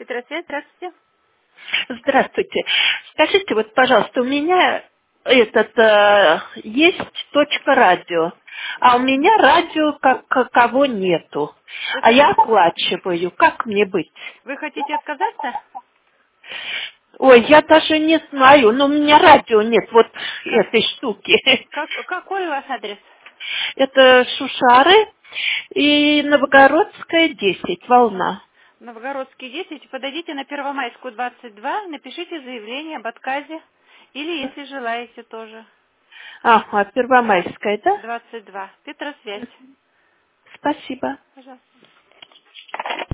Петросвет, здравствуйте. Здравствуйте. Скажите, вот, пожалуйста, у меня есть точка радио, а у меня радио как кого нету, Вы, а я оплачиваю. Как мне быть? вы хотите отказаться? Ой, я даже не знаю, но у меня радио нет, вот этой штуки. Какой у вас адрес? Это Шушары и Новогородская, 10, волна. Новгородский 10. Подойдите на Первомайскую 22, напишите заявление об отказе. Или, если желаете, тоже. Ага, Первомайская, да? 22. Петросвязь. Спасибо. Пожалуйста.